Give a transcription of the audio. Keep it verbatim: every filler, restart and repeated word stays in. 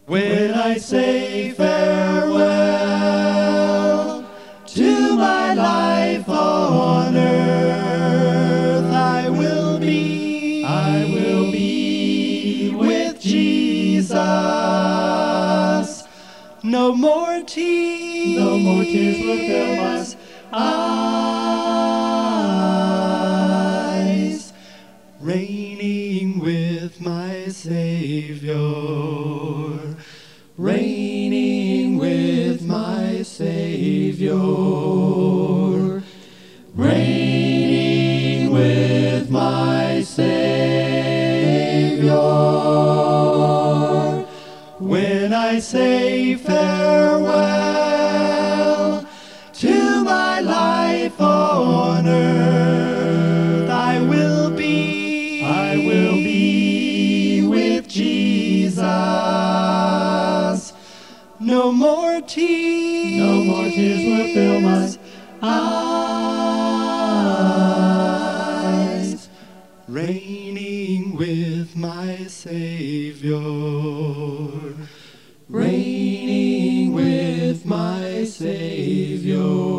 When I say farewell to my life on earth, I will be, I will be with Jesus. No more tears, no more tears will fill my eyes, reigning with my Savior, reigning with my Savior, reigning with my Savior. When I say farewell to my life on earth, I will be, I will be with Jesus. No more tears, no more tears will fill my eyes, reigning with my Savior, reigning with my Savior.